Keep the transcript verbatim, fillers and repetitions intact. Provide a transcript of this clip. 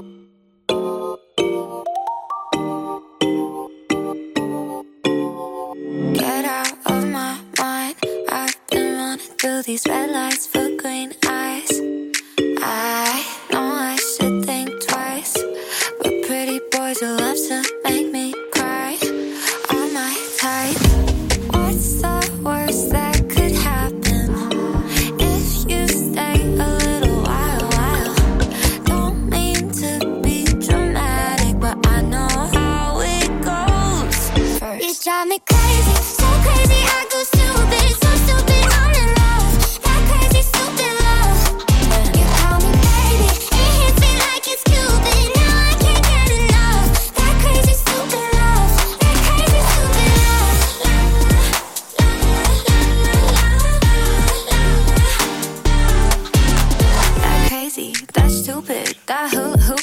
Get out of my mind. I've been running through these red lights for green eyes. I know I should think twice, but pretty boys who love to make me cry are my type. What's the worst that could happen if you stay a little while, while? Don't mean to be dramatic, but I know how it goes. First, you drive me crazy, so crazy I go stupid, so stupid I'm in love. That crazy stupid love. You call me baby, it hits me like it's Cupid. Now I can't get enough. That crazy stupid love. That crazy stupid love. La la la la la la la. That crazy, that stupid, that who who